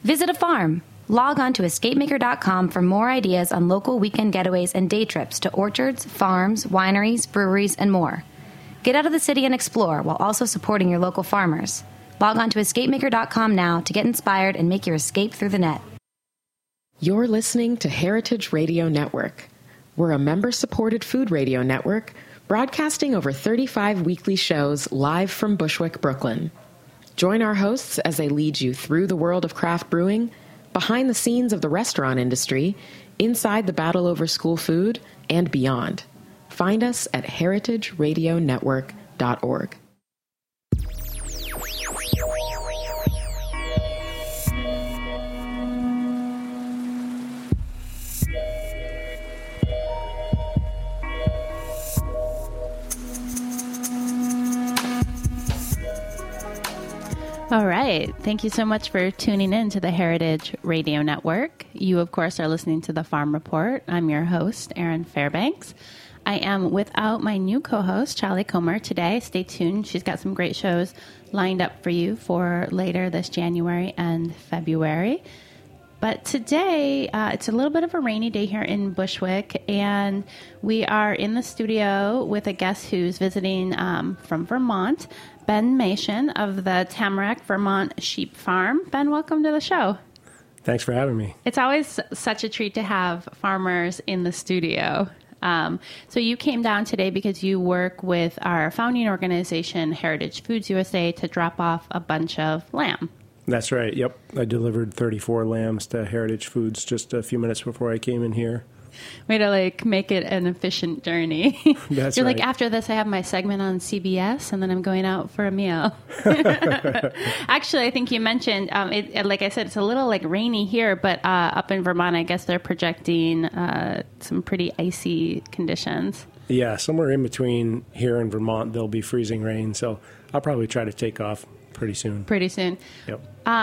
Visit a farm. Log on to escapemaker.com for more ideas on local weekend getaways and day trips to orchards, farms, wineries, breweries, and more. Get out of the city and explore while also supporting your local farmers. Log on to escapemaker.com now to get inspired and make your escape through the net. You're listening to Heritage Radio Network. We're a member-supported food radio network broadcasting over 35 weekly shows live from Bushwick, Brooklyn. Join our hosts as they lead you through the world of craft brewing, behind the scenes of the restaurant industry, inside the battle over school food, and beyond. Find us at heritageradionetwork.org. All right. Thank you so much for tuning in to the Heritage Radio Network. You, of course, are listening to The Farm Report. I'm your host, Erin Fairbanks. I am without my new co-host, Charlie Comer, today. Stay tuned. She's got some great shows lined up for you for later this January and February. But today, it's a little bit of a rainy day here in Bushwick, and we are in the studio with a guest who's visiting from Vermont, Ben Mason of the Tamarack, Vermont Sheep Farm. Ben, welcome to the show. Thanks for having me. It's always such a treat to have farmers in the studio. So you came down today because you work with our founding organization, Heritage Foods USA, to drop off a bunch of lamb. That's right. Yep. I delivered 34 lambs to Heritage Foods just a few minutes before I came in here. Way to make it an efficient journey. That's You're right. after this, I have my segment on CBS, and then I'm going out for a meal. Actually, I think you mentioned, like I said, it's a little rainy here, but up in Vermont, I guess they're projecting some pretty icy conditions. Yeah, somewhere in between here and Vermont, there'll be freezing rain, so I'll probably try to take off pretty soon. Yep.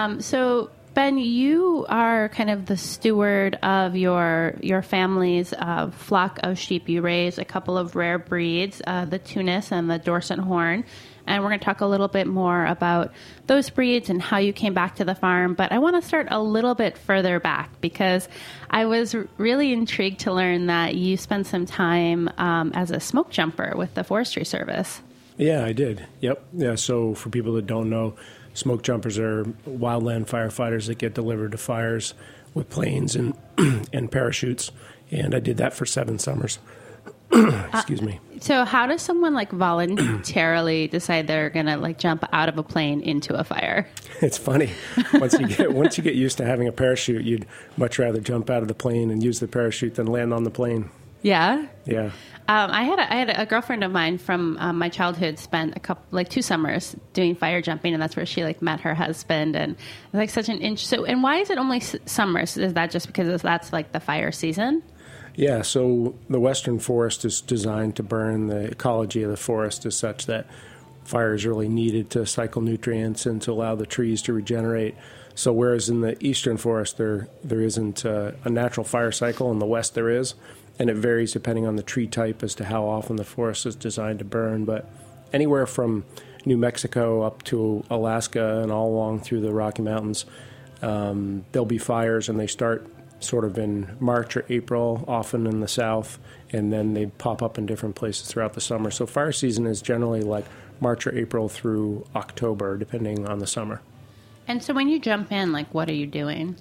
So, Ben, you are kind of the steward of your family's flock of sheep. You raise a couple of rare breeds, the Tunis and the Dorset Horn, and we're going to talk a little bit more about those breeds and how you came back to the farm. But I want to start a little bit further back because I was really intrigued to learn that you spent some time as a smoke jumper with the Forestry Service. Yeah, I did. Yep. Yeah, so for people that don't know, smoke jumpers are wildland firefighters that get delivered to fires with planes and and parachutes, and I did that for 7 summers. Excuse me. So how does someone voluntarily decide they're going to jump out of a plane into a fire? It's funny. Once you get used to having a parachute, you'd much rather jump out of the plane and use the parachute than land on the plane. Yeah? Yeah. I had a girlfriend of mine from my childhood spent 2 summers doing fire jumping, and that's where she met her husband, and it's such an interest. So, and why is it only summers? Is that just because that's the fire season? Yeah. So the Western forest is designed to burn. The ecology of the forest is such that fire is really needed to cycle nutrients and to allow the trees to regenerate. So whereas in the Eastern forest there isn't a natural fire cycle, in the West there is. And it varies depending on the tree type as to how often the forest is designed to burn. But anywhere from New Mexico up to Alaska and all along through the Rocky Mountains, there'll be fires, and they start sort of in March or April, often in the south, and then they pop up in different places throughout the summer. So fire season is generally March or April through October, depending on the summer. And so when you jump in, what are you doing?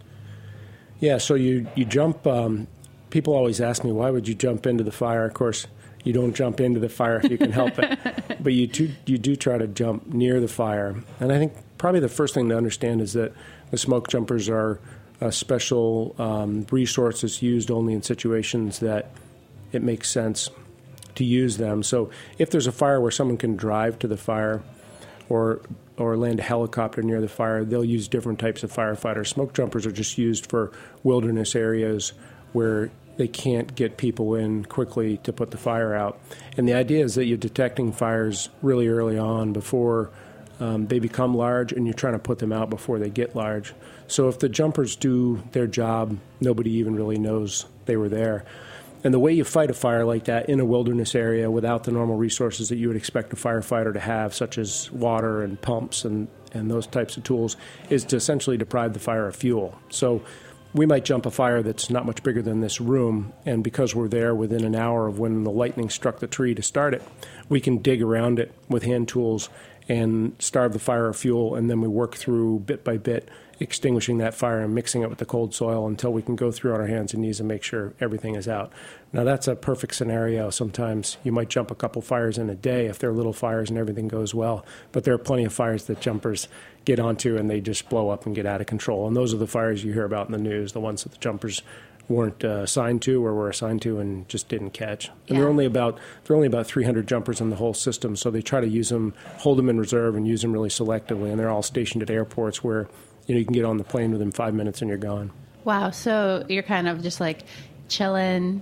Yeah, so you jump... People always ask me, why would you jump into the fire? Of course, you don't jump into the fire if you can help it. But you do try to jump near the fire. And I think probably the first thing to understand is that the smoke jumpers are a special resource that's used only in situations that it makes sense to use them. So if there's a fire where someone can drive to the fire or land a helicopter near the fire, they'll use different types of firefighters. Smoke jumpers are just used for wilderness areas where they can't get people in quickly to put the fire out. And the idea is that you're detecting fires really early on before they become large, and you're trying to put them out before they get large. So if the jumpers do their job, nobody even really knows they were there. And the way you fight a fire like that in a wilderness area without the normal resources that you would expect a firefighter to have, such as water and pumps and those types of tools, is to essentially deprive the fire of fuel. So we might jump a fire that's not much bigger than this room, and because we're there within an hour of when the lightning struck the tree to start it, we can dig around it with hand tools and starve the fire of fuel, and then we work through bit by bit extinguishing that fire and mixing it with the cold soil until we can go through on our hands and knees and make sure everything is out. Now, that's a perfect scenario. Sometimes you might jump a couple fires in a day if they're little fires and everything goes well, but there are plenty of fires that jumpers get onto and they just blow up and get out of control. And those are the fires you hear about in the news, the ones that the jumpers weren't assigned to or were assigned to and just didn't catch. And there are only about 300 jumpers in the whole system, so they try to use them, hold them in reserve and use them really selectively, and they're all stationed at airports where you can get on the plane within 5 minutes and you're gone. Wow, so you're kind of just like chilling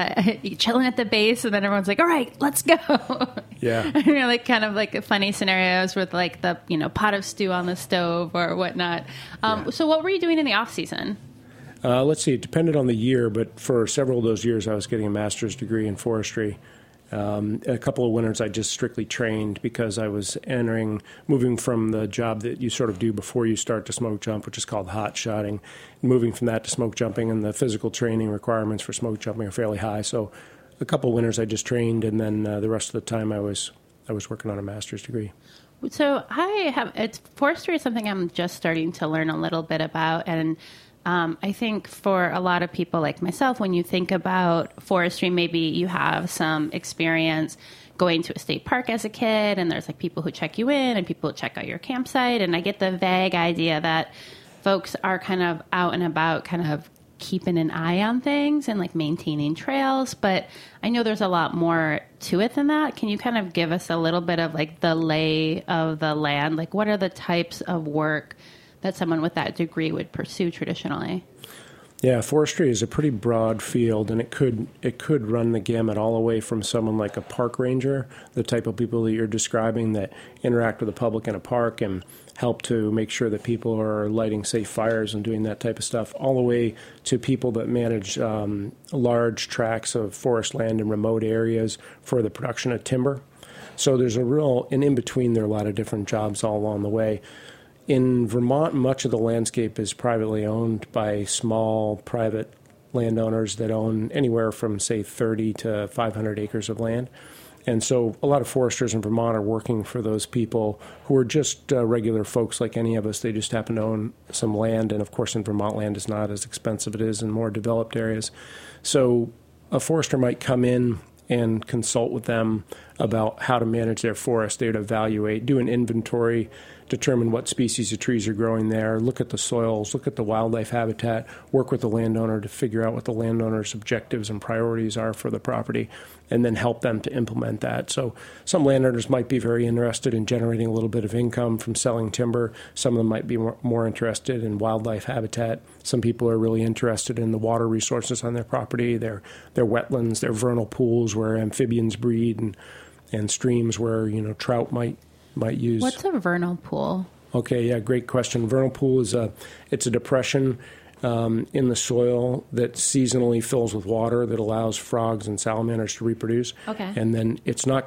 at the base, and then everyone's like, all right, let's go. Yeah. You're like kind of like funny scenarios with like the pot of stew on the stove or whatnot. So what were you doing in the off season? Let's see, it depended on the year, but for several of those years I was getting a master's degree in forestry. A couple of winters I just strictly trained because I was moving from the job that you sort of do before you start to smoke jump, which is called hot shotting, moving from that to smoke jumping, and the physical training requirements for smoke jumping are fairly high. So a couple of winters I just trained, and then the rest of the time I was working on a master's degree. So forestry is something I'm just starting to learn a little bit about, and I think for a lot of people like myself, when you think about forestry, maybe you have some experience going to a state park as a kid, and there's like people who check you in and people who check out your campsite. And I get the vague idea that folks are kind of out and about, kind of keeping an eye on things and like maintaining trails. But I know there's a lot more to it than that. Can you kind of give us a little bit of like the lay of the land? Like, what are the types of work that someone with that degree would pursue traditionally? Yeah, forestry is a pretty broad field, and it could run the gamut all the way from someone like a park ranger, the type of people that you're describing that interact with the public in a park and help to make sure that people are lighting safe fires and doing that type of stuff, all the way to people that manage large tracts of forest land in remote areas for the production of timber. So there's and in between there are a lot of different jobs all along the way. In Vermont, much of the landscape is privately owned by small private landowners that own anywhere from, say, 30 to 500 acres of land. And so a lot of foresters in Vermont are working for those people who are just regular folks like any of us. They just happen to own some land. And, of course, in Vermont, land is not as expensive as it is in more developed areas. So a forester might come in and consult with them about how to manage their forest. They would evaluate, do an inventory, determine what species of trees are growing there, look at the soils, look at the wildlife habitat, work with the landowner to figure out what the landowner's objectives and priorities are for the property, and then help them to implement that. So some landowners might be very interested in generating a little bit of income from selling timber. Some of them might be more interested in wildlife habitat. Some people are really interested in the water resources on their property, their wetlands, their vernal pools where amphibians breed, and streams where trout might use. What's a vernal pool? Okay, yeah, great question. Vernal pool is it's a depression in the soil that seasonally fills with water that allows frogs and salamanders to reproduce. Okay. And then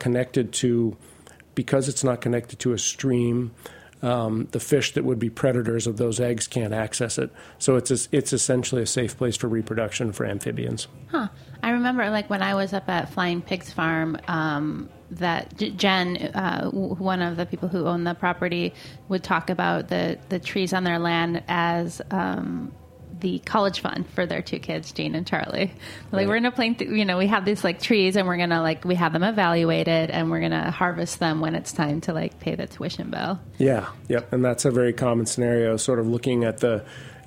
because it's not connected to a stream, the fish that would be predators of those eggs can't access it. So it's essentially a safe place for reproduction for amphibians. Huh. I remember like when I was up at Flying Pigs Farm, that Jen, one of the people who own the property, would talk about the trees on their land as the college fund for their two kids, Jane and Charlie. Like, we're going to we have these like trees, and we're going to we have them evaluated, and we're going to harvest them when it's time to pay the tuition bill. Yeah, yep, and that's a very common scenario. Sort of looking at the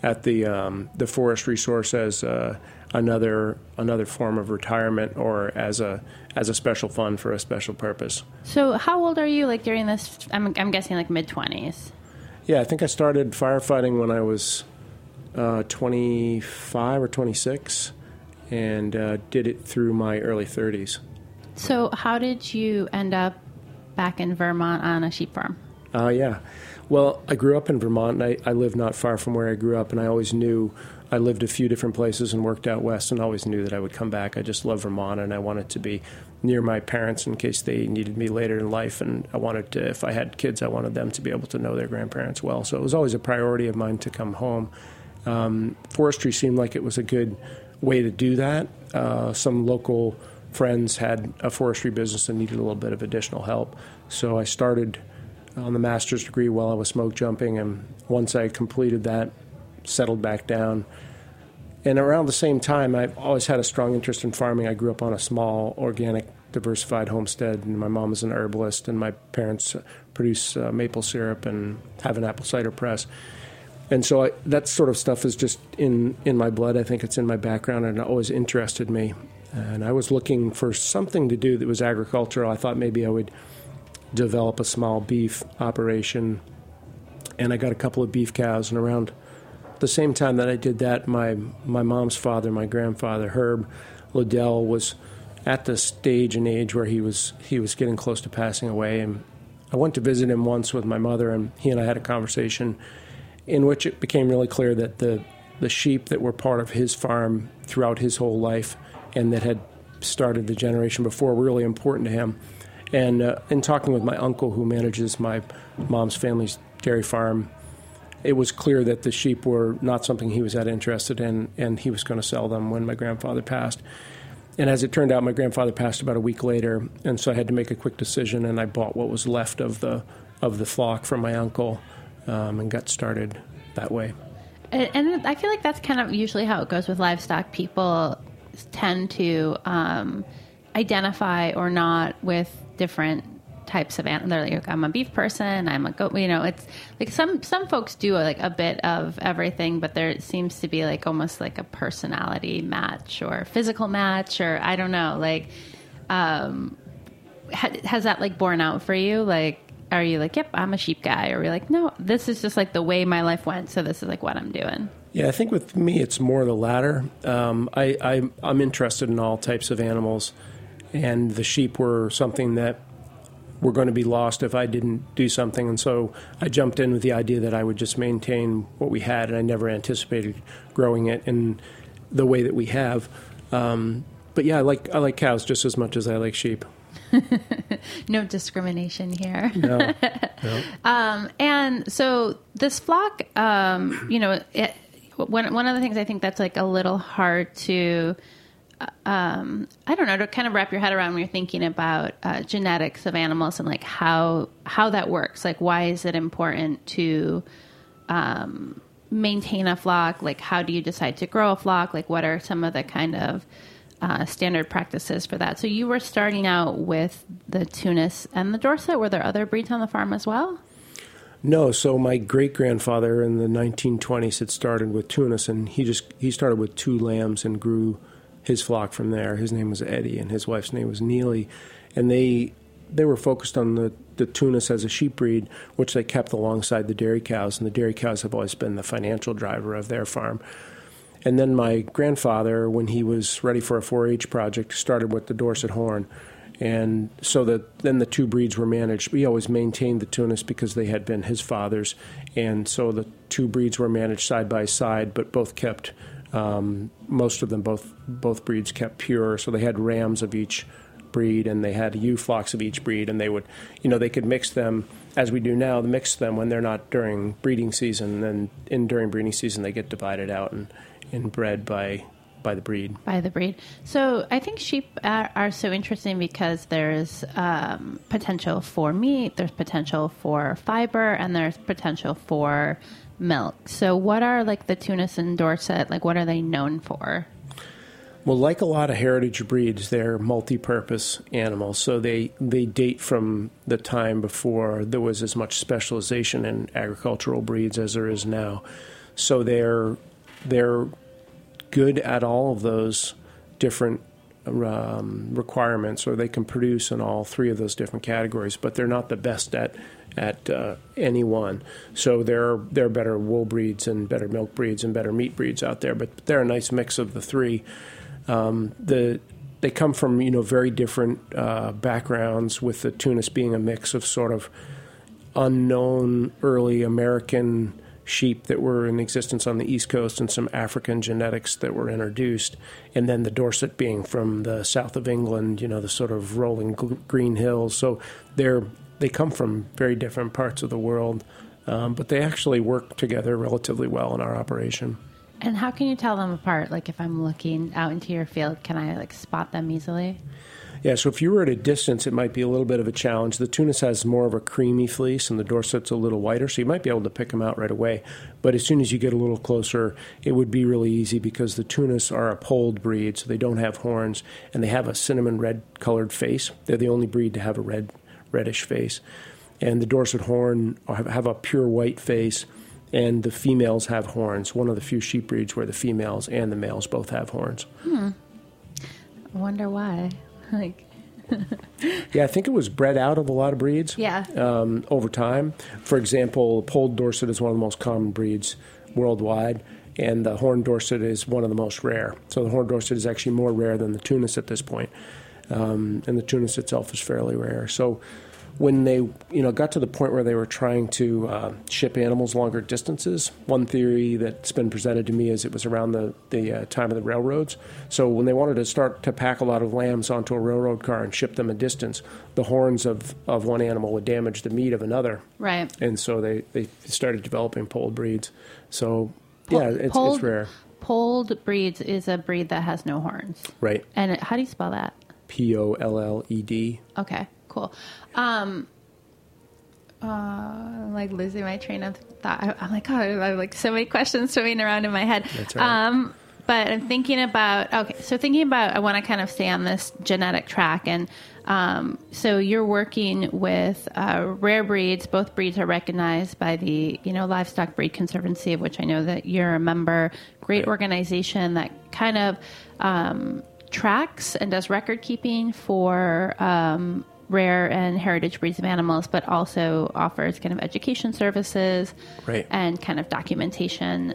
forest resource as another form of retirement, or as a special fund for a special purpose. So how old are you during this? I'm guessing mid-20s. Yeah, I think I started firefighting when I was 25 or 26, and did it through my early 30s. So how did you end up back in Vermont on a sheep farm? Yeah. Well, I grew up in Vermont, and I lived not far from where I grew up, and I always knew I lived a few different places and worked out west, and always knew that I would come back. I just love Vermont, and I wanted to be near my parents in case they needed me later in life, and I wanted to, if I had kids, I wanted them to be able to know their grandparents well. So it was always a priority of mine to come home. Forestry seemed like it was a good way to do that. Some local friends had a forestry business and needed a little bit of additional help, so I started on the master's degree while I was smoke jumping, and once I completed that, settled back down. And around the same time, I've always had a strong interest in farming. I grew up on a small, organic, diversified homestead, and my mom is an herbalist, and my parents produce maple syrup and have an apple cider press. And so that sort of stuff is just in my blood. I think it's in my background, and it always interested me. And I was looking for something to do that was agricultural. I thought maybe I would develop a small beef operation, and I got a couple of beef cows. And around the same time that I did that, my mom's father, my grandfather, Herb Liddell, was at the stage and age where he was getting close to passing away. And I went to visit him once with my mother, and he and I had a conversation in which it became really clear that the sheep that were part of his farm throughout his whole life and that had started the generation before were really important to him. And in talking with my uncle, who manages my mom's family's dairy farm, it was clear that the sheep were not something he was that interested in, and he was going to sell them when my grandfather passed. And as it turned out, my grandfather passed about a week later, and so I had to make a quick decision, and I bought what was left of the flock from my uncle, and got started that way. And I feel like that's kind of usually how it goes with livestock. People tend to identify or not with different types of animals. They're like, I'm a beef person, I'm a goat. It's like some folks do like a bit of everything, but there seems to be like almost like a personality match or physical match, or I don't know. Like, has that like borne out for you? Like, are you like, yep, I'm a sheep guy, or are you like, no, this is just like the way my life went, so this is like what I'm doing? Yeah, I think with me, it's more the latter. I'm interested in all types of animals, and the sheep were something that were going to be lost if I didn't do something. And so I jumped in with the idea that I would just maintain what we had, and I never anticipated growing it in the way that we have. But yeah, I like cows just as much as I like sheep. No discrimination here. No. And so this flock, one of the things I think that's like a little hard to, I don't know, to kind of wrap your head around when you're thinking about genetics of animals and like how that works. Like, why is it important to maintain a flock? Like, how do you decide to grow a flock? Like, what are some of the kind of standard practices for that? So you were starting out with the Tunis and the Dorset. Were there other breeds on the farm as well? No. So my great-grandfather in the 1920s had started with Tunis, and he started with 2 lambs and grew his flock from there. His name was Eddie, and his wife's name was Neely. And they were focused on the Tunis as a sheep breed, which they kept alongside the dairy cows, and the dairy cows have always been the financial driver of their farm. And then my grandfather, when he was ready for a 4-H project, started with the Dorset Horn. And so then the 2 breeds were managed. We always maintained the Tunis because they had been his father's. And so the 2 breeds were managed side by side, but both kept, most of them, both breeds kept pure. So they had rams of each breed, and they had ewe flocks of each breed. And they would, they could mix them, as we do now, mix them when they're not during breeding season. And during breeding season, they get divided out and bred by the breed. By the breed. So I think sheep are so interesting because there's potential for meat, there's potential for fiber, and there's potential for milk. So what are like the Tunis and Dorset, like what are they known for? Well, like a lot of heritage breeds, they're multi-purpose animals. So they date from the time before there was as much specialization in agricultural breeds as there is now. So they're good at all of those different requirements, or they can produce in all 3 of those different categories, but they're not the best at any one. So there are better wool breeds and better milk breeds and better meat breeds out there, but they're a nice mix of the 3. They come from very different backgrounds, with the Tunis being a mix of sort of unknown early American sheep that were in existence on the East Coast and some African genetics that were introduced, and then the Dorset being from the south of England, the sort of rolling green hills. So they come from very different parts of the world, but they actually work together relatively well in our operation. And how can you tell them apart? Like if I'm looking out into your field, can I spot them easily? Yeah, so if you were at a distance, it might be a little bit of a challenge. The Tunis has more of a creamy fleece, and the Dorset's a little whiter, so you might be able to pick them out right away. But as soon as you get a little closer, it would be really easy because the Tunis are a polled breed, so they don't have horns, and they have a cinnamon red-colored face. They're the only breed to have a reddish face. And the Dorset horn have a pure white face, and the females have horns. One of the few sheep breeds where the females and the males both have horns. I wonder why. Yeah, I think it was bred out of a lot of breeds. Yeah. Over time. For example, polled Dorset is one of the most common breeds worldwide, and the horned Dorset is one of the most rare. So the horned Dorset is actually more rare than the Tunis at this point, and the Tunis itself is fairly rare. So when they got to the point where they were trying to ship animals longer distances, one theory that's been presented to me is it was around the time of the railroads. So when they wanted to start to pack a lot of lambs onto a railroad car and ship them a distance, the horns of one animal would damage the meat of another. Right. And so they started developing polled breeds. So, it's rare. Polled breeds is a breed that has no horns. Right. And how do you spell that? Polled. Okay. Cool. I'm losing my train of thought. I'm like, I have so many questions swimming around in my head. That's right. But I'm thinking about, I want to kind of stay on this genetic track. And so you're working with rare breeds. Both breeds are recognized by the, Livestock Breed Conservancy, of which I know that you're a member. Great organization that kind of tracks and does record keeping for rare and heritage breeds of animals, but also offers kind of education services and kind of documentation.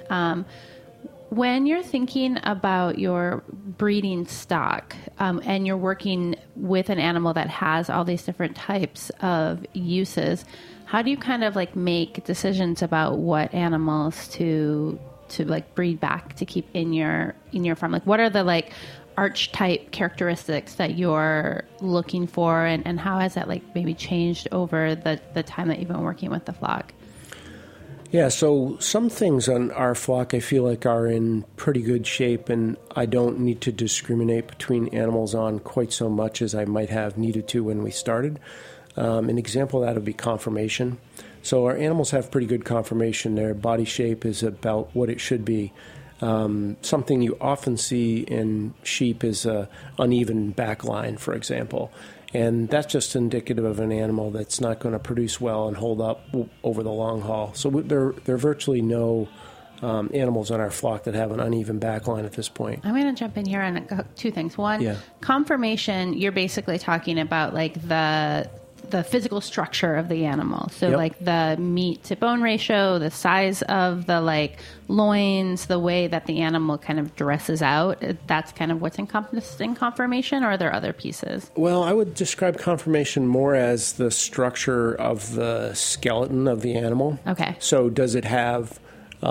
When you're thinking about your breeding stock and you're working with an animal that has all these different types of uses, how do you kind of make decisions about what animals to breed back to keep in your farm? What are the archetype characteristics that you're looking for, and how has that maybe changed over the time that you've been working with the flock? Yeah, so some things on our flock I feel like are in pretty good shape, and I don't need to discriminate between animals on quite so much as I might have needed to when we started. An example of that would be conformation. So our animals have pretty good conformation. Their body shape is about what it should be. Something you often see in sheep is an uneven back line, for example. And that's just indicative of an animal that's not going to produce well and hold up over the long haul. So there are virtually no animals on our flock that have an uneven back line at this point. I'm going to jump in here on two things. One, conformation, you're basically talking about the physical structure of the animal. So the meat to bone ratio, the size of the loins, the way that the animal kind of dresses out, that's kind of what's encompassed in conformation, or are there other pieces? Well, I would describe conformation more as the structure of the skeleton of the animal. Okay. So does it have,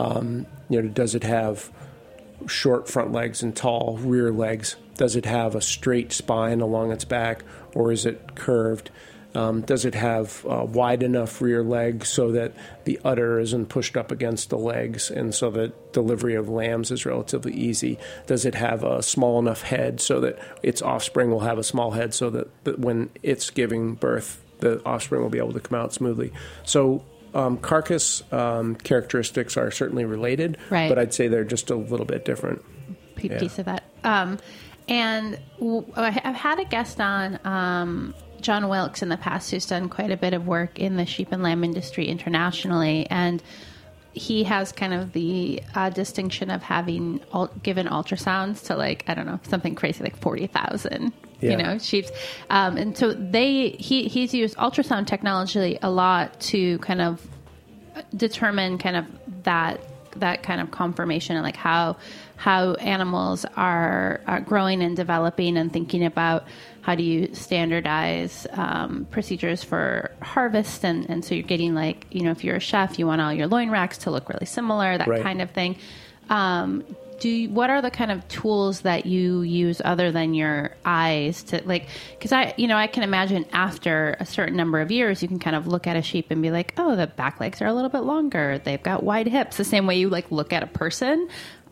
short front legs and tall rear legs? Does it have a straight spine along its back, or is it curved? Does it have wide enough rear legs so that the udder isn't pushed up against the legs and so that delivery of lambs is relatively easy? Does it have a small enough head so that its offspring will have a small head so that when it's giving birth, the offspring will be able to come out smoothly? So carcass characteristics are certainly related, but I'd say they're just a little bit different. Piece of that. And I've had a guest on, John Wilkes, in the past, who's done quite a bit of work in the sheep and lamb industry internationally, and he has kind of the distinction of having given ultrasounds to something crazy 40,000 sheep, and so he's used ultrasound technology a lot to kind of determine kind of that that kind of confirmation and like how animals are growing and developing, and thinking about how do you standardize procedures for harvest, and so you're getting like, you know, if you're a chef, you want all your loin racks to look really similar, that Right. kind of thing. What are the kind of tools that you use other than your eyes to like, because I can imagine after a certain number of years, you can kind of look at a sheep and be like, oh, the back legs are a little bit longer. They've got wide hips, the same way you like look at a person.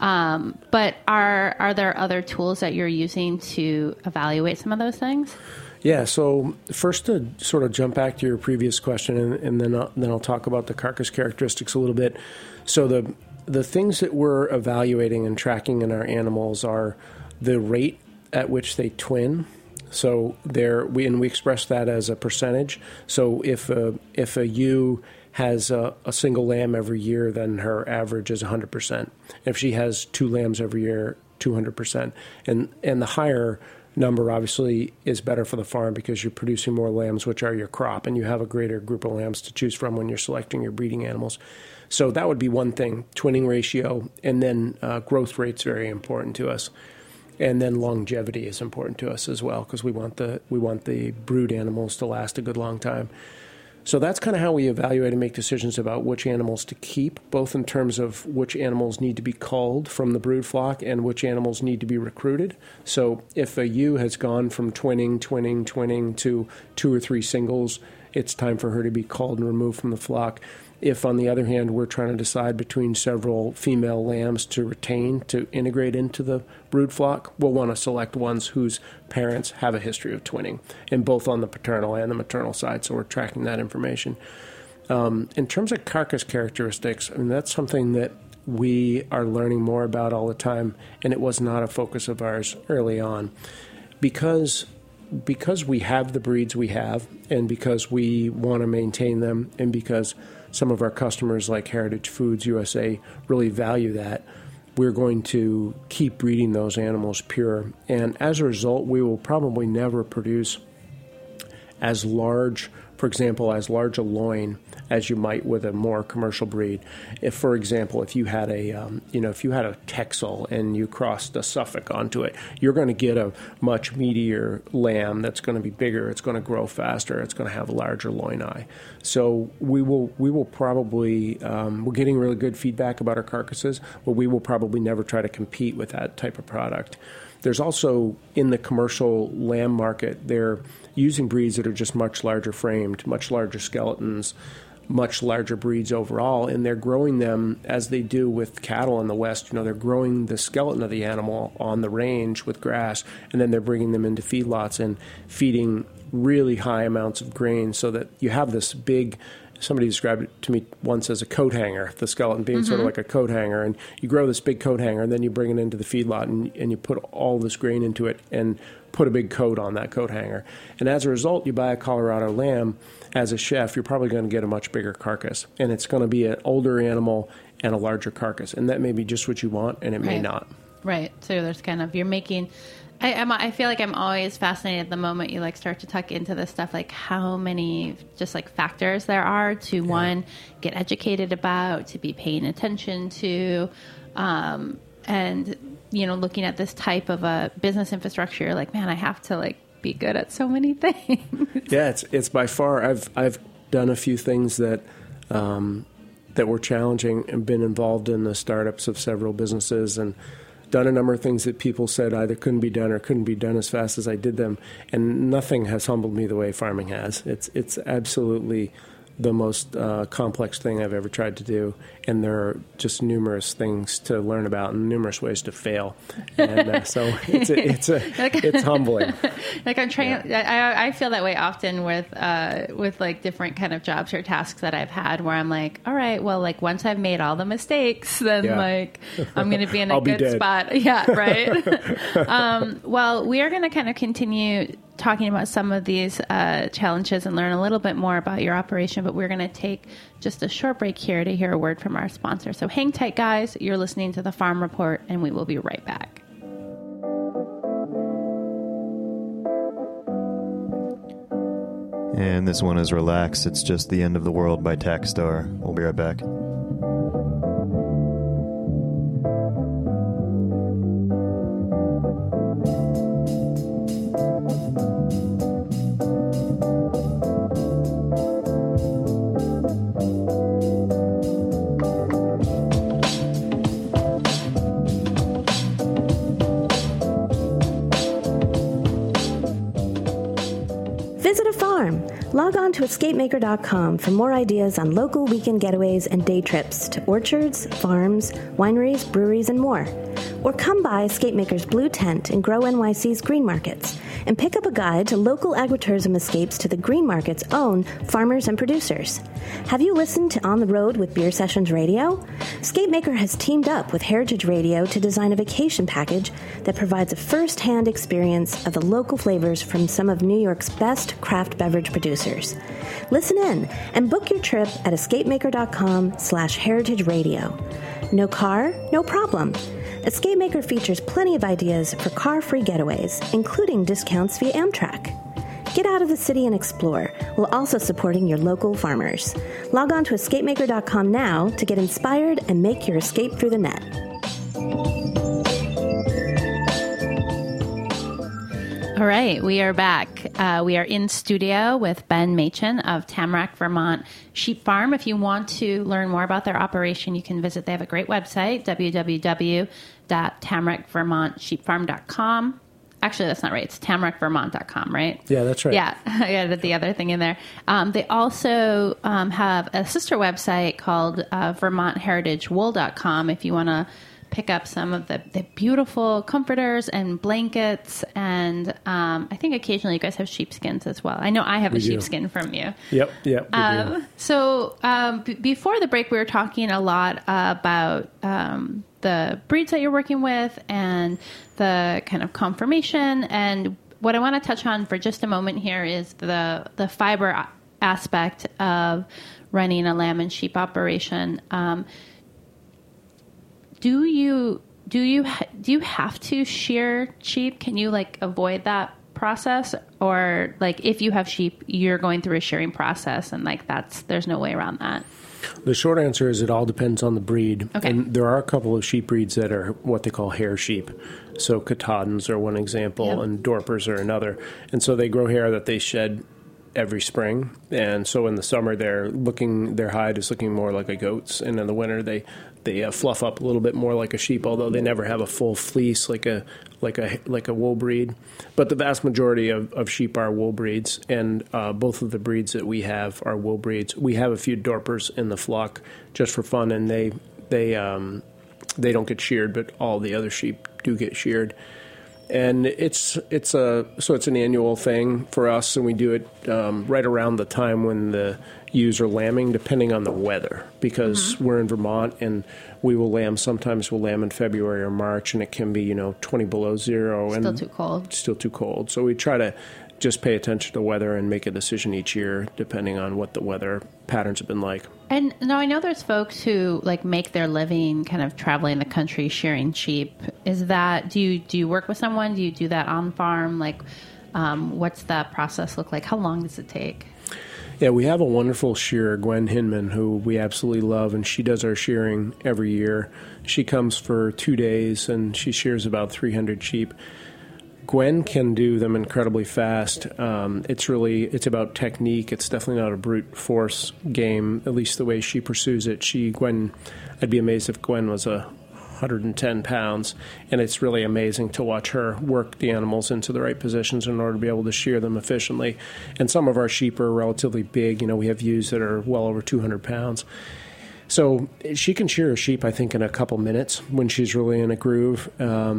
But are there other tools that you're using to evaluate some of those things? Yeah, so first to sort of jump back to your previous question, and then I'll talk about the carcass characteristics a little bit. So the things that we're evaluating and tracking in our animals are the rate at which they twin. So we express that as a percentage. So if a ewe has a single lamb every year, then her average is 100%. If she has 2 lambs every year, 200%. And the higher number obviously is better for the farm because you're producing more lambs, which are your crop, and you have a greater group of lambs to choose from when you're selecting your breeding animals. So that would be one thing, twinning ratio, and then growth rate's very important to us. And then longevity is important to us as well, because we want the brood animals to last a good long time. So that's kind of how we evaluate and make decisions about which animals to keep, both in terms of which animals need to be culled from the brood flock and which animals need to be recruited. So if a ewe has gone from twinning to 2 or 3 singles, it's time for her to be culled and removed from the flock. If, on the other hand, we're trying to decide between several female lambs to retain, to integrate into the brood flock, we'll want to select ones whose parents have a history of twinning, and both on the paternal and the maternal side, so we're tracking that information. In terms of carcass characteristics, I mean, that's something that we are learning more about all the time, and it was not a focus of ours early on. Because we have the breeds we have, and because we want to maintain them, and because some of our customers like Heritage Foods USA really value that, we're going to keep breeding those animals pure. And as a result, we will probably never produce as large, for example, as large a loin as you might with a more commercial breed. If, for example, if you had a Texel and you crossed a Suffolk onto it, you're going to get a much meatier lamb that's going to be bigger. It's going to grow faster. It's going to have a larger loin eye. So we will probably, we're getting really good feedback about our carcasses, but we will probably never try to compete with that type of product. There's also, in the commercial lamb market, they're using breeds that are just much larger framed, much larger skeletons, much larger breeds overall, and they're growing them as they do with cattle in the West. You know, they're growing the skeleton of the animal on the range with grass, and then they're bringing them into feedlots and feeding really high amounts of grain so that you have this big, somebody described it to me once as a coat hanger, the skeleton being sort of like a coat hanger, and you grow this big coat hanger, and then you bring it into the feedlot, and you put all this grain into it and put a big coat on that coat hanger. And as a result, you buy a Colorado lamb, as a chef, you're probably going to get a much bigger carcass, and it's going to be an older animal and a larger carcass, and that may be just what you want, and it may not. Right. So there's kind of, you're making, I feel like I'm always fascinated the moment you like start to tuck into this stuff, like how many just like factors there are to one, get educated about, to be paying attention to, and, you know, looking at this type of a business infrastructure, you're like, man, I have to like be good at so many things. Yeah, it's by far, I've done a few things that were challenging and been involved in the startups of several businesses and done a number of things that people said either couldn't be done or couldn't be done as fast as I did them, and nothing has humbled me the way farming has. It's absolutely the most complex thing I've ever tried to do, and there are just numerous things to learn about and numerous ways to fail, and so it's humbling. Like I'm trying, I feel that way often with like different kind of jobs or tasks that I've had, where I'm like, all right, well, like once I've made all the mistakes, then like I'm going to be in a good spot. Yeah, right. Well, we are going to kind of continue talking about some of these challenges and learn a little bit more about your operation, but we're going to take just a short break here to hear a word from our sponsor. So hang tight, guys. You're listening to The Farm Report, and we will be right back. And this one is Relax, It's Just the End of the World by Tackstar. We'll be right back. farm. Log on to escapemaker.com for more ideas on local weekend getaways and day trips to orchards, farms, wineries, breweries, and more. Or come by Escape Maker's Blue Tent and Grow NYC's Green Markets and pick up a guide to local agritourism escapes to the Green Market's own farmers and producers. Have you listened to On the Road with Beer Sessions Radio? Escape Maker has teamed up with Heritage Radio to design a vacation package that provides a first-hand experience of the local flavors from some of New York's best craft beverage producers. Listen in and book your trip at escapemaker.com/heritage radio. No car? No problem. Escape Maker features plenty of ideas for car-free getaways, including discounts via Amtrak. Get out of the city and explore, while also supporting your local farmers. Log on to escapemaker.com now to get inspired and make your escape through the net. All right, we are back. We are in studio with Ben Machen of Tamarack, Vermont Sheep Farm. If you want to learn more about their operation, you can visit. They have a great website, www.tamarackvermontsheepfarm.com. Actually, that's not right. It's tamarackvermont.com, right? Yeah, that's right. Yeah, I added the other thing in there. They also have a sister website called vermontheritagwool.com if you want to pick up some of the beautiful comforters and blankets. And I think occasionally you guys have sheepskins as well. I know I have a sheepskin from you. Yep. So before the break, we were talking a lot about the breeds that you're working with and the kind of conformation. And what I want to touch on for just a moment here is the fiber aspect of running a lamb and sheep operation. Do you have to shear sheep? Can you avoid that process, or if you have sheep, you're going through a shearing process, and there's no way around that? The short answer is it all depends on the breed. Okay. And there are a couple of sheep breeds that are what they call hair sheep. So Katahdins are one example, Yep. and Dorpers are another. And so they grow hair that they shed every spring. And so in the summer, their hide is looking more like a goat's, and in the winter they fluff up a little bit more like a sheep, although they never have a full fleece like a wool breed. But the vast majority of sheep are wool breeds, and both of the breeds that we have are wool breeds. We have a few Dorpers in the flock just for fun, and they don't get sheared, but all the other sheep do get sheared. And it's an annual thing for us, and we do it right around the time when the ewes are lambing, depending on the weather, because we're in Vermont and we will lamb. Sometimes we'll lamb in February or March, and it can be 20 below zero, Still and too cold. Still too cold. So we try to just pay attention to the weather and make a decision each year, depending on what the weather patterns have been like. And now I know there's folks who make their living kind of traveling the country shearing sheep. Is that do you work with someone? Do you do that on farm? What's that process look like? How long does it take? Yeah, we have a wonderful shearer, Gwen Hinman, who we absolutely love, and she does our shearing every year. She comes for 2 days, and she shears about 300 sheep. Gwen can do them incredibly fast. It's about technique. It's definitely not a brute force game, at least the way she pursues it. I'd be amazed if Gwen was 110 pounds, and it's really amazing to watch her work the animals into the right positions in order to be able to shear them efficiently. And some of our sheep are relatively big. We have ewes that are well over 200 pounds. So she can shear a sheep, I think, in a couple minutes when she's really in a groove.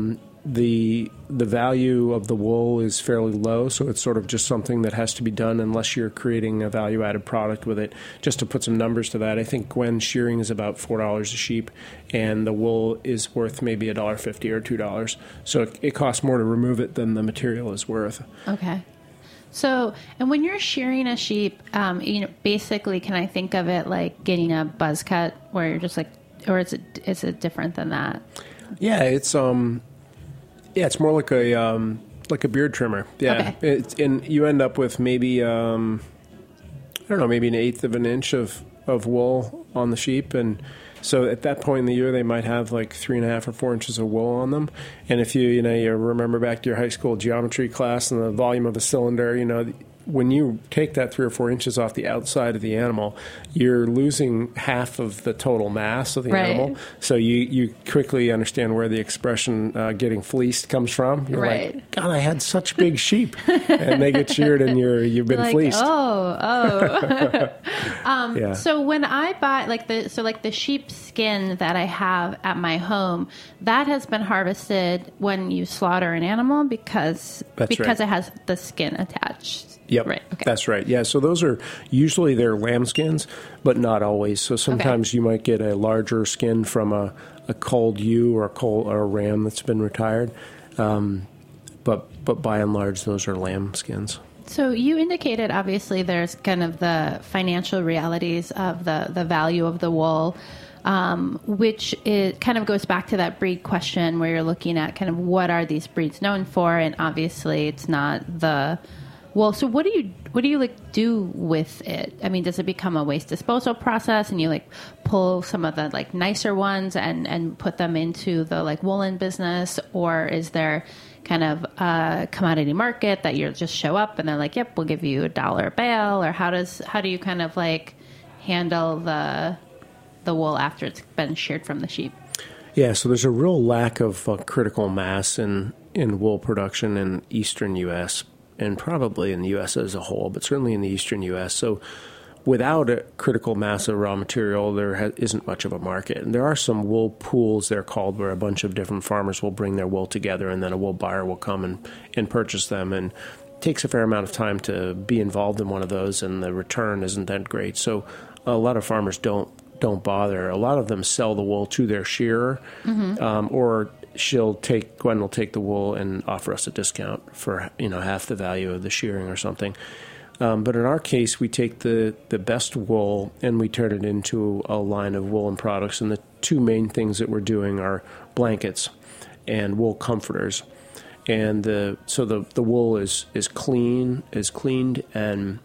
The value of the wool is fairly low, so it's sort of just something that has to be done unless you're creating a value-added product with it. Just to put some numbers to that, I think Gwen's shearing is about $4 a sheep, and the wool is worth maybe $1.50 or $2. So it costs more to remove it than the material is worth. Okay. So, and when you're shearing a sheep, basically, can I think of it like getting a buzz cut, where you're just or is it different than that? Yeah, it's more like a beard trimmer. Yeah, okay. And you end up with maybe maybe an eighth of an inch of wool on the sheep, and so at that point in the year they might have 3.5 or 4 inches of wool on them. And if you remember back to your high school geometry class and the volume of a cylinder, when you take that 3 or 4 inches off the outside of the animal, you're losing half of the total mass of the animal. So you quickly understand where the expression getting fleeced comes from. You're like, God, I had such big sheep. And they get sheared and you've been fleeced. Yeah. So when I buy the sheep skin that I have at my home, that has been harvested when you slaughter an animal because it has the skin attached. Yep, right. Okay. That's right. Yeah, so those are usually they're lamb skins, but not always. So sometimes you might get a larger skin from a culled ewe or a ram that's been retired, but by and large, those are lamb skins. So you indicated, obviously, there's kind of the financial realities of the value of the wool, which it kind of goes back to that breed question where you're looking at kind of what are these breeds known for, and obviously it's not the wool. So what do you like do with it? I mean, does it become a waste disposal process, and you like pull some of the like nicer ones and put them into the like woolen business, or is there kind of a commodity market that you just show up and they're like, yep, we'll give you $1 a bale, or how do you kind of like handle the wool after it's been sheared from the sheep? Yeah, so there's a real lack of critical mass in wool production in eastern U.S. and probably in the U.S. as a whole, but certainly in the eastern U.S. So without a critical mass of raw material, there isn't much of a market. And there are some wool pools, they're called, where a bunch of different farmers will bring their wool together, and then a wool buyer will come and purchase them. And it takes a fair amount of time to be involved in one of those, and the return isn't that great. So a lot of farmers don't bother. A lot of them sell the wool to their shearer, or Gwen will take the wool and offer us a discount for half the value of the shearing or something. But in our case, we take the best wool and we turn it into a line of woolen products. And the two main things that we're doing are blankets and wool comforters. And so the wool is cleaned and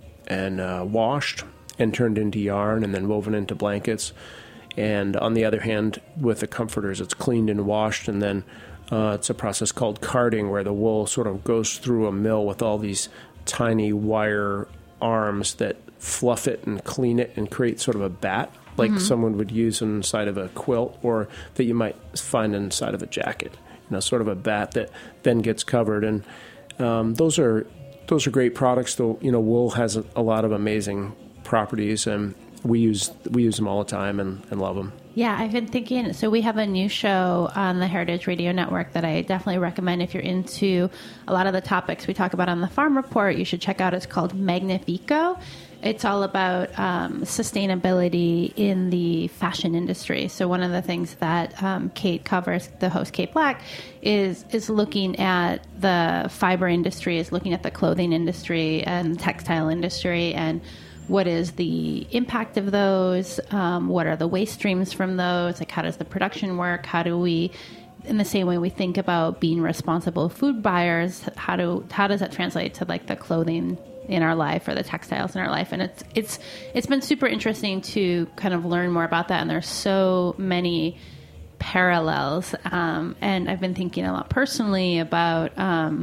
washed and turned into yarn and then woven into blankets. And on the other hand, with the comforters, it's cleaned and washed, and then it's a process called carding, where the wool sort of goes through a mill with all these tiny wire arms that fluff it and clean it and create sort of a bat like someone would use inside of a quilt, or that you might find inside of a jacket, sort of a bat that then gets covered. And those are great products. Though wool has a lot of amazing properties, and we use them all the time and love them. Yeah, I've been thinking, so we have a new show on the Heritage Radio Network that I definitely recommend if you're into a lot of the topics we talk about on the Farm Report. You should check out. It's called Magnifico. It's all about sustainability in the fashion industry. So one of the things that Kate covers, the host Kate Black, is looking at the fiber industry, is looking at the clothing industry and textile industry, and what is the impact of those? What are the waste streams from those? Like, how does the production work? How do we, in the same way we think about being responsible food buyers, how does that translate to like the clothing in our life or the textiles in our life? And it's been super interesting to kind of learn more about that. And there's so many parallels. And I've been thinking a lot personally about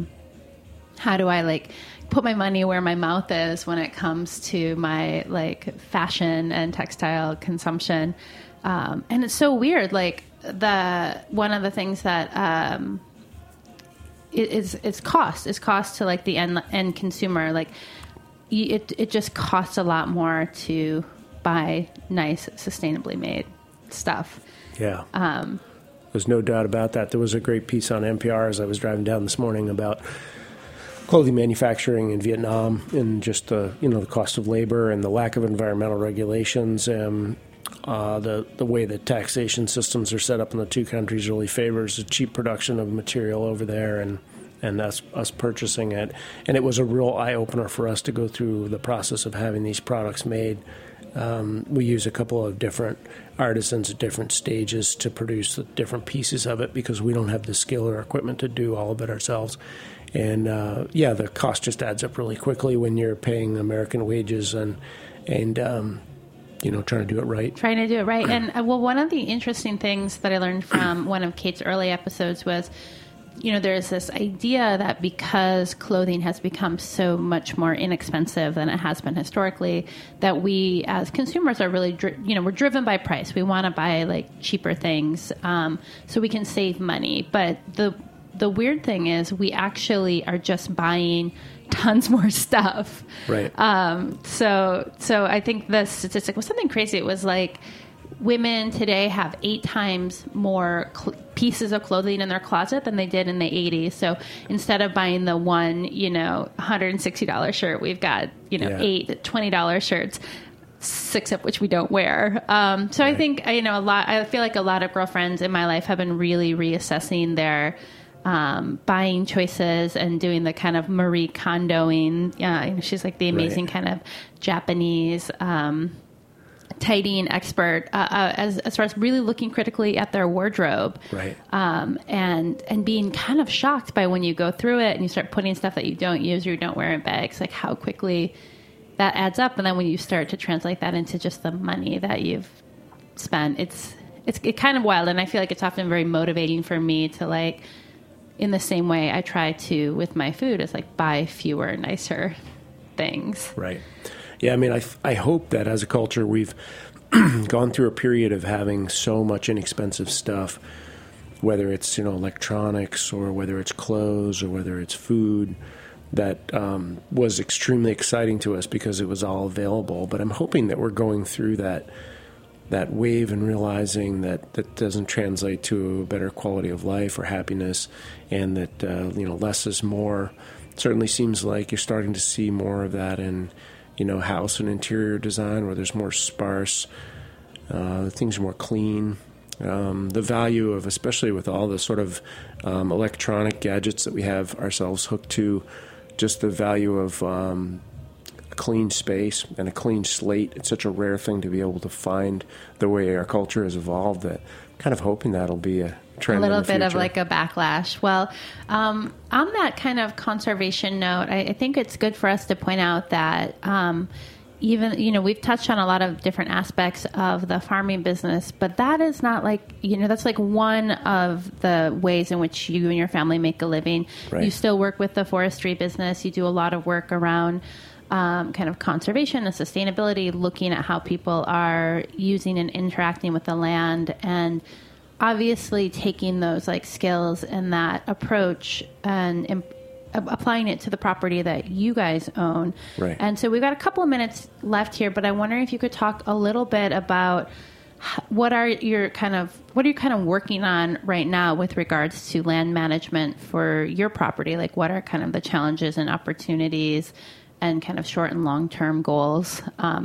how do I like put my money where my mouth is when it comes to my like fashion and textile consumption. And it's so weird. Like one of the things that is cost to like the end consumer. Like it just costs a lot more to buy nice, sustainably made stuff. Yeah. There's no doubt about that. There was a great piece on NPR as I was driving down this morning about clothing manufacturing in Vietnam, and just the cost of labor and the lack of environmental regulations, and the way that taxation systems are set up in the two countries really favors the cheap production of material over there, and that's us purchasing it. And it was a real eye-opener for us to go through the process of having these products made. We use a couple of different artisans at different stages to produce the different pieces of it, because we don't have the skill or equipment to do all of it ourselves. And the cost just adds up really quickly when you're paying American wages and trying to do it right. Trying to do it right. And one of the interesting things that I learned from one of Kate's early episodes was there's this idea that because clothing has become so much more inexpensive than it has been historically, that we as consumers are really, we're driven by price. We want to buy like cheaper things so we can save money. But the weird thing is we actually are just buying tons more stuff. Right. So I think the statistic was something crazy. It was like women today have 8 times more pieces of clothing in their closet than they did in the 80s. So instead of buying the one, $160 shirt, we've got, 8 $20 shirts, 6 of which we don't wear. So right. I think, I feel like a lot of girlfriends in my life have been really reassessing their buying choices and doing the kind of Marie Kondoing. She's like the amazing right. kind of Japanese tidying expert as far as really looking critically at their wardrobe, right? And being kind of shocked by when you go through it and you start putting stuff that you don't use or you don't wear in bags, like how quickly that adds up. And then when you start to translate that into just the money that you've spent, it's kind of wild. And I feel like it's often very motivating for me to like, in the same way I try to with my food, is like buy fewer, nicer things. Right. Yeah, I mean, I hope that as a culture we've gone through a period of having so much inexpensive stuff, whether it's, electronics or whether it's clothes or whether it's food, that was extremely exciting to us because it was all available. But I'm hoping that we're going through that wave and realizing that that doesn't translate to a better quality of life or happiness, and that, less is more. It certainly seems like you're starting to see more of that in house and interior design, where there's more sparse, things are more clean. The value of, especially with all the sort of electronic gadgets that we have ourselves hooked to, just the value of a clean space and a clean slate. It's such a rare thing to be able to find the way our culture has evolved, that I'm kind of hoping that'll be a trend. A little bit of like a backlash. Well, on that kind of conservation note, I think it's good for us to point out that even, we've touched on a lot of different aspects of the farming business, but that is not like, that's like one of the ways in which you and your family make a living. Right. You still work with the forestry business. You do a lot of work around kind of conservation and sustainability, looking at how people are using and interacting with the land, and obviously taking those like skills and that approach and applying it to the property that you guys own. Right. And so we've got a couple of minutes left here, but I wonder if you could talk a little bit about what are you kind of working on right now with regards to land management for your property? Like, what are kind of the challenges and opportunities and kind of short and long-term goals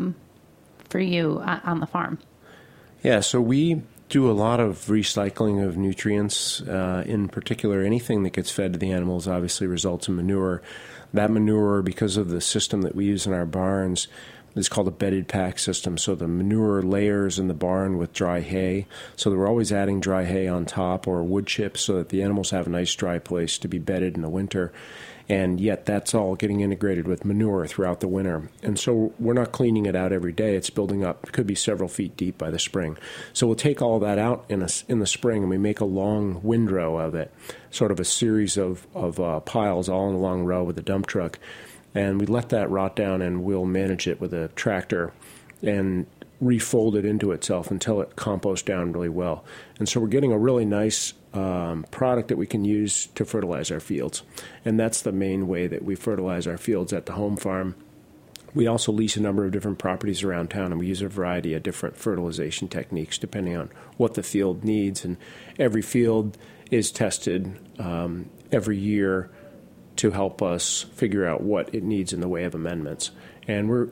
for you on the farm? Yeah, so we do a lot of recycling of nutrients. In particular, anything that gets fed to the animals obviously results in manure. That manure, because of the system that we use in our barns, is called a bedded pack system. So the manure layers in the barn with dry hay. So that we're always adding dry hay on top, or wood chips, so that the animals have a nice dry place to be bedded in the winter. And yet that's all getting integrated with manure throughout the winter. And so we're not cleaning it out every day. It's building up. It could be several feet deep by the spring. So we'll take all that out in the spring, and we make a long windrow of it, sort of a series of piles all in a long row with a dump truck. And we let that rot down, and we'll manage it with a tractor and refold it into itself until it composts down really well. And so we're getting a really nice product that we can use to fertilize our fields. And that's the main way that we fertilize our fields at the home farm. We also lease a number of different properties around town, and we use a variety of different fertilization techniques depending on what the field needs. And every field is tested every year to help us figure out what it needs in the way of amendments. And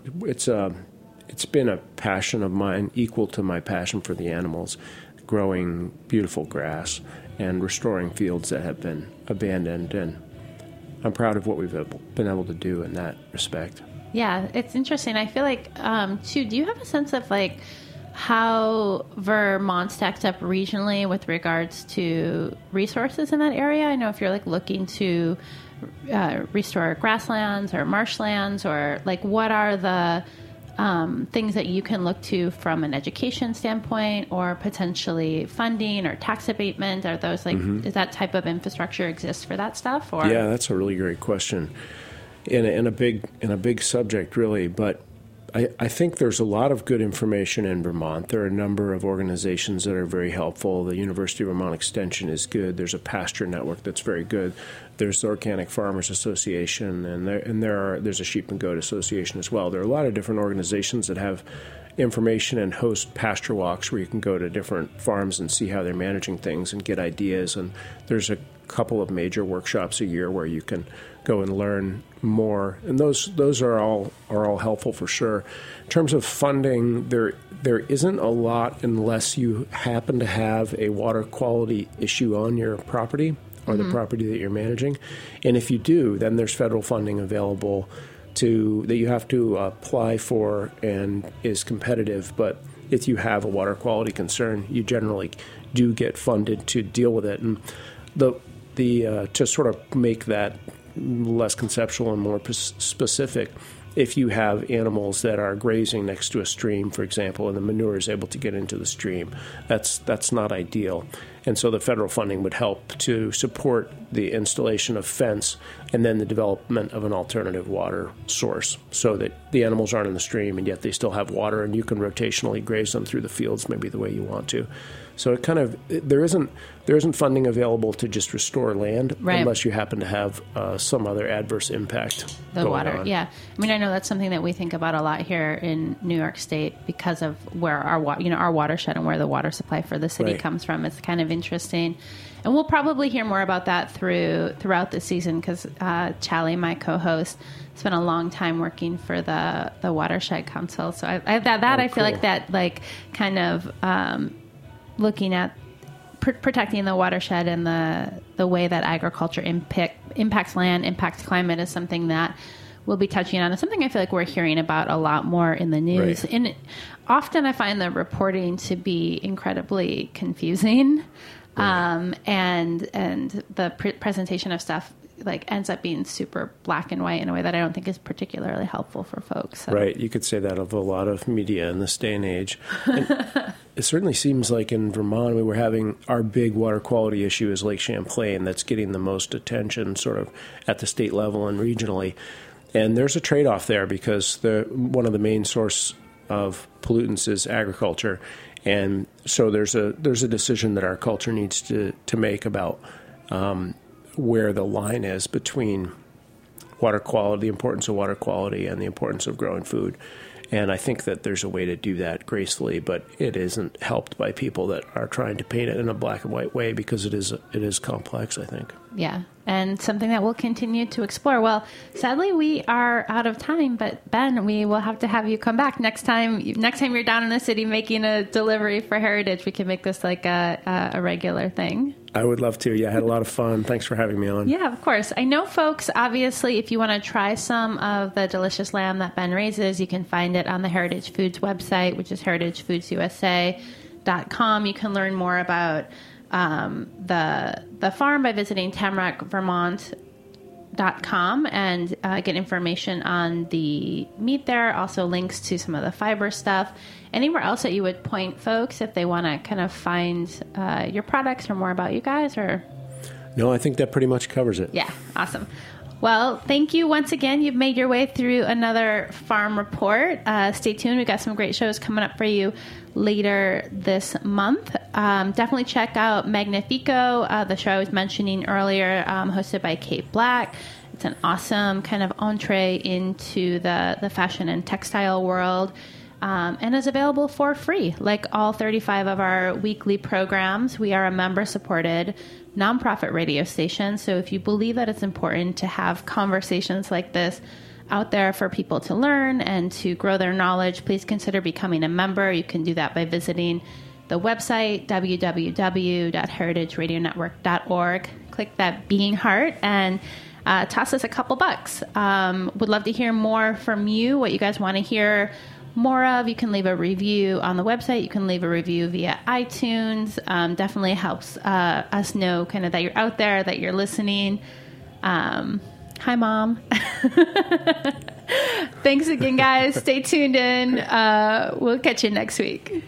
it's been a passion of mine, equal to my passion for the animals, growing beautiful grass and restoring fields that have been abandoned. And I'm proud of what we've been able to do in that respect. Yeah, it's interesting. I feel like, too, do you have a sense of like how Vermont stacks up regionally with regards to resources in that area? I know if you're like looking to restore grasslands or marshlands, or like what are the things that you can look to from an education standpoint, or potentially funding or tax abatement? Are those does that type of infrastructure exist for that stuff? Or? Yeah, that's a really great question, in a big subject, really. But I think there's a lot of good information in Vermont. There are a number of organizations that are very helpful. The University of Vermont Extension is good. There's a pasture network that's very good. There's the Organic Farmers Association, and there's a Sheep and Goat Association as well. There are a lot of different organizations that have information and host pasture walks where you can go to different farms and see how they're managing things and get ideas. And there's a couple of major workshops a year where you can go and learn more, and those are all helpful for sure. In terms of funding, there isn't a lot unless you happen to have a water quality issue on your property or the property that you're managing. And if you do, then there's federal funding available that you have to apply for and is competitive. But if you have a water quality concern, you generally do get funded to deal with it. And to sort of make that less conceptual and more specific, if you have animals that are grazing next to a stream, for example, and the manure is able to get into the stream, that's not ideal. And so the federal funding would help to support the installation of fence and then the development of an alternative water source so that the animals aren't in the stream and yet they still have water and you can rotationally graze them through the fields maybe the way you want to. So it kind of there isn't funding available to just restore land unless you happen to have some other adverse impact. The water, on. yeah. I mean, I know that's something that we think about a lot here in New York State because of where our watershed and where the water supply for the city comes from. It's kind of interesting, and we'll probably hear more about that throughout the season because Chally, my co-host, spent a long time working for the Watershed Council. So I feel like that kind of. Looking at protecting the watershed and the way that agriculture impacts land, impacts climate is something that we'll be touching on. It's something I feel like we're hearing about a lot more in the news. Right. And often I find the reporting to be incredibly confusing, and the presentation of stuff ends up being super black and white in a way that I don't think is particularly helpful for folks. So. Right. You could say that of a lot of media in this day and age. And it certainly seems like in Vermont, we were having our big water quality issue is Lake Champlain that's getting the most attention sort of at the state level and regionally. And there's a trade-off there because one of the main source of pollutants is agriculture. And so there's a decision that our culture needs to make about where the line is between water quality, the importance of water quality, and the importance of growing food. And I think that there's a way to do that gracefully, but it isn't helped by people that are trying to paint it in a black and white way because it is complex, I think. Yeah, and something that we'll continue to explore. Well, sadly, we are out of time, but Ben, we will have to have you come back next time. Next time you're down in the city making a delivery for Heritage, we can make this like a regular thing. I would love to. Yeah, I had a lot of fun. Thanks for having me on. Yeah, of course. I know, folks, obviously, if you want to try some of the delicious lamb that Ben raises, you can find it on the Heritage Foods website, which is heritagefoodsusa.com. You can learn more about the farm by visiting tamarackvermont.com and get information on the meat there. Also links to some of the fiber stuff. Anywhere else that you would point folks if they want to kind of find your products or more about you guys? Or no, I think that pretty much covers it. Yeah, awesome. Well, thank you once again. You've made your way through another farm report. Stay tuned. We've got some great shows coming up for you later this month. Definitely check out Magnifico, the show I was mentioning earlier, hosted by Kate Black. It's an awesome kind of entree into the fashion and textile world. And is available for free. Like all 35 of our weekly programs, we are a member-supported nonprofit radio station. So if you believe that it's important to have conversations like this out there for people to learn and to grow their knowledge, please consider becoming a member. You can do that by visiting the website, www.heritageradionetwork.org. Click that being heart and toss us a couple bucks. Would love to hear more from you, what you guys want to hear more of. You can leave a review on the website. You can leave a review via iTunes. Definitely helps us know kind of that you're out there, that you're listening. Hi, Mom. Thanks again, guys. Stay tuned in. We'll catch you next week.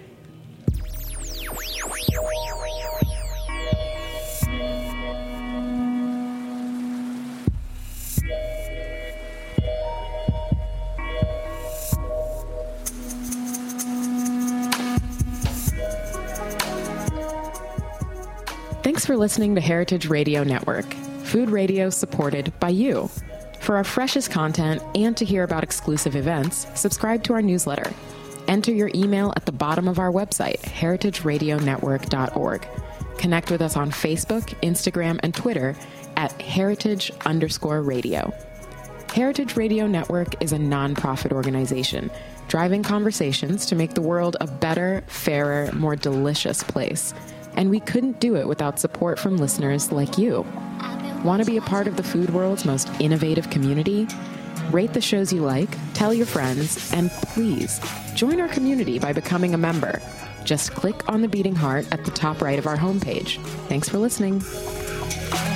Thanks for listening to Heritage Radio Network, food radio supported by you. For our freshest content and to hear about exclusive events, subscribe to our newsletter. Enter your email at the bottom of our website, heritageradionetwork.org. Connect with us on Facebook, Instagram, and Twitter at heritage_radio. Heritage Radio Network is a nonprofit organization driving conversations to make the world a better, fairer, more delicious place. And we couldn't do it without support from listeners like you. Want to be a part of the food world's most innovative community? Rate the shows you like, tell your friends, and please join our community by becoming a member. Just click on the beating heart at the top right of our homepage. Thanks for listening.